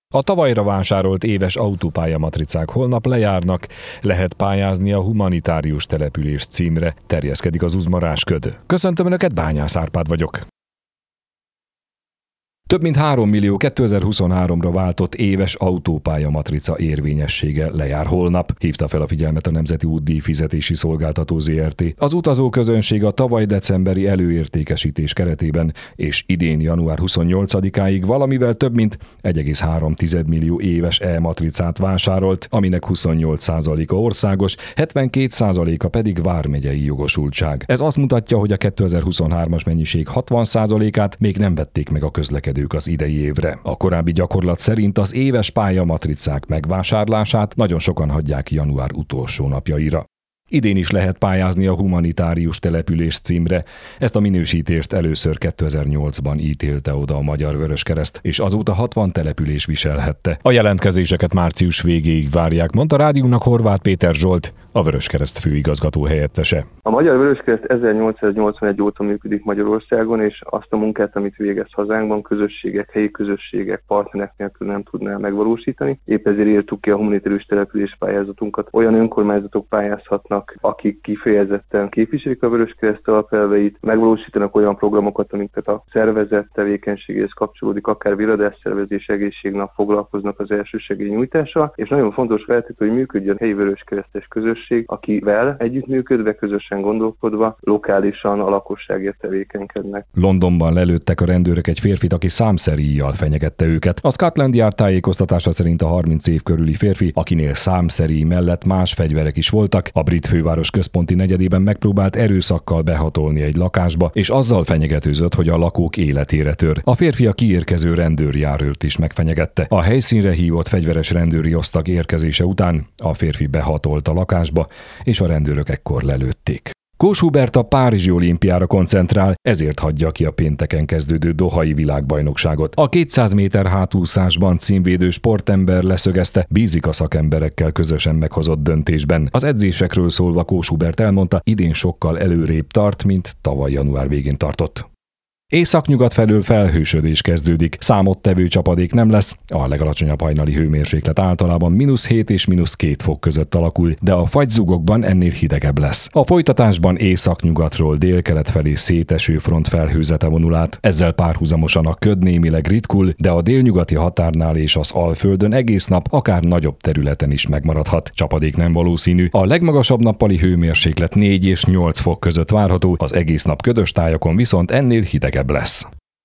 A tavalyra vásárolt éves autópályamatricák holnap lejárnak, lehet pályázni a humanitárius település címre, terjeszkedik az uzmarásköd. Köszöntöm Önöket, Bányász Árpád vagyok. Több mint 3 millió 2023-ra váltott éves autópályamatrica érvényessége lejár holnap, hívta fel a figyelmet a Nemzeti Útdíj Fizetési Szolgáltató Zrt. Az utazóközönség a tavaly decemberi előértékesítés keretében és idén január 28-áig valamivel több mint 1,3 millió éves e-matricát vásárolt, aminek 28%-a országos, 72%-a pedig vármegyei jogosultság. Ez azt mutatja, hogy a 2023-as mennyiség 60%-át még nem vették meg a közlekedők az idei évre. A korábbi gyakorlat szerint az éves pályamatricák megvásárlását nagyon sokan hagyják január utolsó napjaira. Idén is lehet pályázni a humanitárius település címre. Ezt a minősítést először 2008-ban ítélte oda a Magyar Vöröskereszt, és azóta 60 település viselhette. A jelentkezéseket március végéig várják, mondta rádiónak Horváth Péter Zsolt, a Vöröskereszt főigazgató helyettese. A Magyar Vöröskereszt 1881 óta működik Magyarországon, és azt a munkát, amit végez hazánkban, közösségek, helyi közösségek, partnerek nélkül nem tudná megvalósítani. Épp ezért írtuk ki a humanitárius település pályázatunkat. Olyan önkormányzatok pályázhatnak, akik kifejezetten képviselik a Vöröskereszt alapelveit, megvalósítanak olyan programokat, amiket a szervezet tevékenységéhez kapcsolódik, akár viradásszervezés, egészségnap foglalkoznak az elsősegély nyújtással, és nagyon fontos feltétlenül, hogy működjön helyi vöröskeresztes közösség, akivel együttműködve, közösen gondolkodva, lokálisan a lakosságért tevékenykednek. Londonban lelőttek a rendőrök egy férfit, aki számszeríjjal fenyegette őket. A Scotland Yard tájékoztatása szerint a 30 év körüli férfi, akinél számszeríj mellett más fegyverek is voltak, a brit főváros központi negyedében megpróbált erőszakkal behatolni egy lakásba, és azzal fenyegetőzött, hogy a lakók életére tör. A férfi a kiérkező rendőrjárőrt is megfenyegette. A helyszínre hívott fegyveres rendőri osztag érkezése után a férfi behatolt a lakásba, és a rendőrök ekkor lelőtték. Kós Hubert a párizsi olimpiára koncentrál, ezért hagyja ki a pénteken kezdődő dohai világbajnokságot. A 200 méter hátúszásban címvédő sportember leszögezte, bízik a szakemberekkel közösen meghozott döntésben. Az edzésekről szólva Kós Hubert elmondta, idén sokkal előrébb tart, mint tavaly január végén tartott. Északnyugat felől felhősödés kezdődik, számottevő csapadék nem lesz, a legalacsonyabb hajnali hőmérséklet általában -7 és -2 fok között alakul, de a fagyzugokban ennél hidegebb lesz. A folytatásban északnyugatról délkelet felé széteső front felhőzete vonul át, ezzel párhuzamosan a köd némileg ritkul, de a délnyugati határnál és az Alföldön egész nap, akár nagyobb területen is megmaradhat. Csapadék nem valószínű, a legmagasabb nappali hőmérséklet 4 és 8 fok között várható, az egész nap ködös tájakon viszont ennél hidegebb lesz.